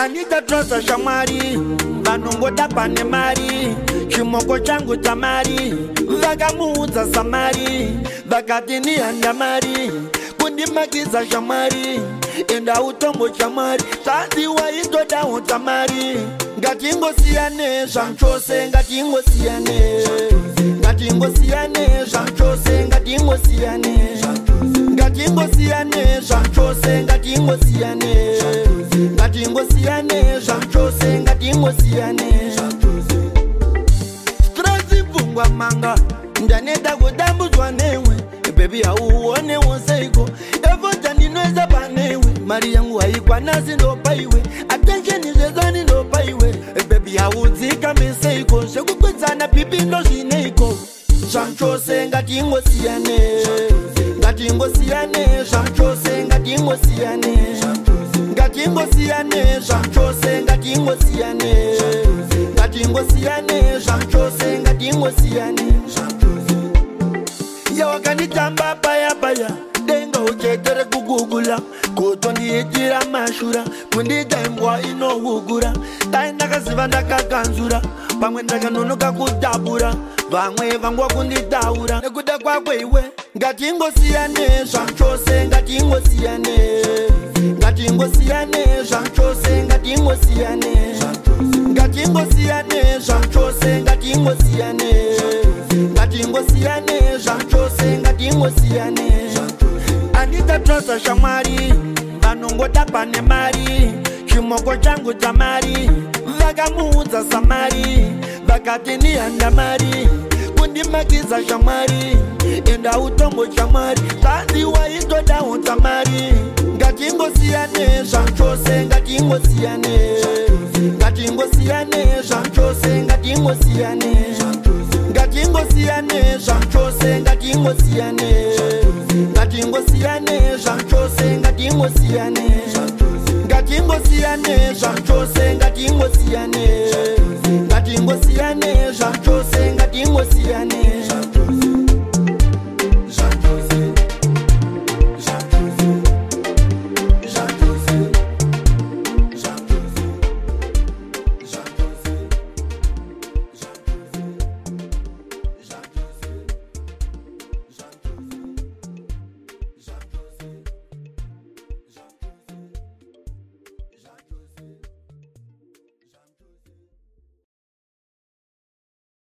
Anita trosa shamari vanongoda pane mari chimoko changu tamari vakamuudza samari vakati nihanda mari kundimakisa shamari enda utombo chamari tanzi waitoda utamari ngatingosiyane zvamchose ngatingosiyane ngatingosiyane zvamchose ngatingosiyane ngatingosiyane zvamchose ngatingosiyane ngatingosiyane zvamchose ngatingosiyane stresi pfungwa manga ndaneda kudambudzwa newe bebi hauone woseiko efota ndinoisa panewe mari yangu haikwana sindopaiwe attention zvezani ndopaiwe bebi haudzika meseiko zvekukwedzana pipindo zvineiko zvamchose ngatingosiyane ngatingosiyane zvamchose ngatingosiyane ngatingosiyane zvamchose ngatingosiyane ngatingosiyane zvamchose ngatingosiyane yawakanditamba paya paya denga uchetere kugugula kutondiitira mashura kunditaimbwa inohugura dai ndakaziva ndakakanzura pamwe ndakanonoka kutabura vamwe vangwa kunditaura nekuda kwakwe iwe ngatingosiyane zvamchose ngatingosiyane ngatingosiyane zvamchose ngatingosiyane ngatingosiyane zvamchose ngatingosiyane ngatingosiyane zvamchose ngatingosiyane Anita trosa shamari vanongoda pane mari chimoko changu tamari vakamuudza samari vakati nihanda mari kundimakisa shamari enda utombo chamari tanzi waitoda utamari ngatingosiyane zvamchose ngatingosiyane ngatingosiyane zvamchose ngatingosiyane ngatingosiyane zvamchose ngatingosiyane ngatingosiyane zvamchose ngatingosiyane ngatingosiyane zvamchose ngatingosiyane ngatingosiyane zvamchose ngatingosiyane